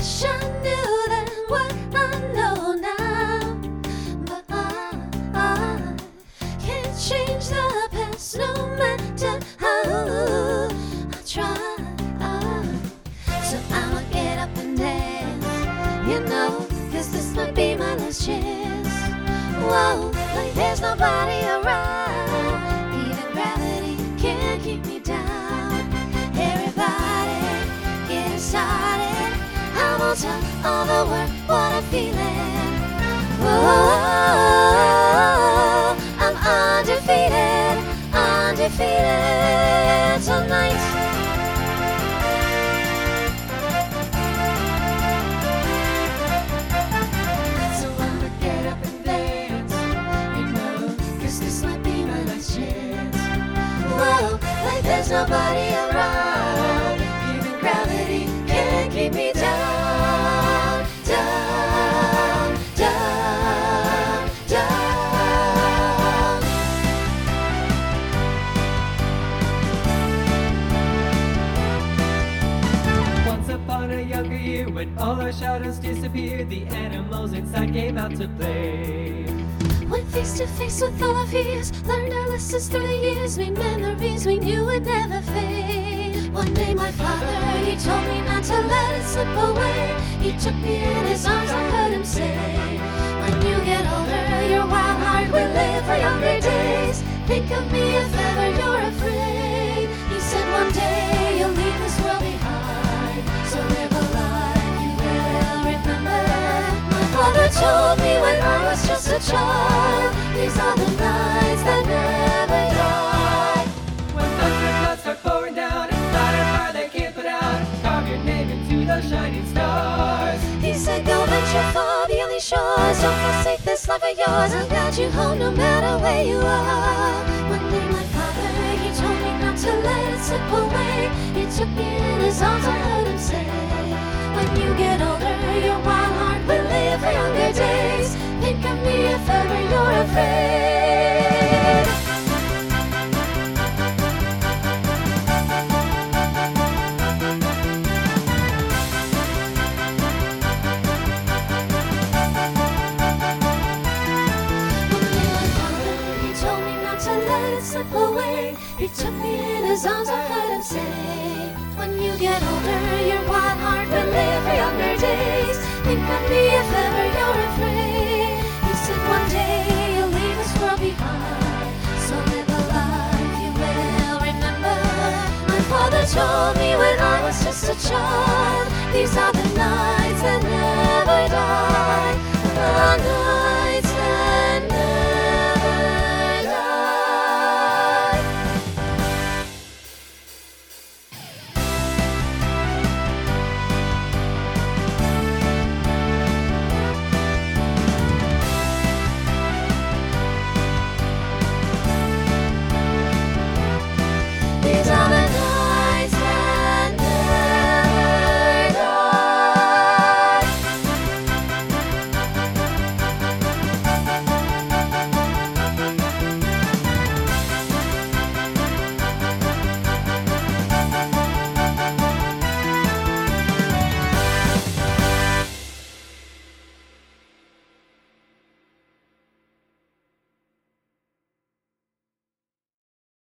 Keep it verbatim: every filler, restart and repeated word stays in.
wish I knew then what I know now. But I, I can't change the past no matter how I try. So I'ma get up and dance, you know, 'cause this might be my last chance. Whoa, like there's nobody around, even gravity can't keep me down. Everybody getting started, I won't tell all the world what I'm feeling. Whoa, I'm undefeated, undefeated tonight. Like there's nobody around, even gravity can't keep me down, down, down, down. Once upon a younger year, when all our shadows disappeared, the animals inside came out to play. Went face to face with all our fears, learned our lessons through the years, made memories we knew would never fade. One day my father, he told me not to let it slip away. He took me in his arms, I heard him say, when you get older, your wild heart will live for younger days. Think of me if ever you're afraid. He said one day you'll leave this world behind, so live a life you will remember. My father told me when I was just a child, these are the nights that never die. When thunderclouds start pouring down and fire fire they can't put out, carve your name into those shining stars. He said go venture far beyond these shores, don't forsake this life of yours, I'll guide you home no matter where you are. One day my father, he told me not to let it slip away. He took me in his arms, I heard him say, when you get older, your wild heart will live for younger days. Think of me if ever you're afraid. Slip away. He took me in his arms, I heard him say, when you get older, your wild heart will live for younger days. Think of me if ever you're afraid. He said one day you'll leave this world behind, so live a life you will remember. My father told me when I was just a child, these are the nights that never die. The nights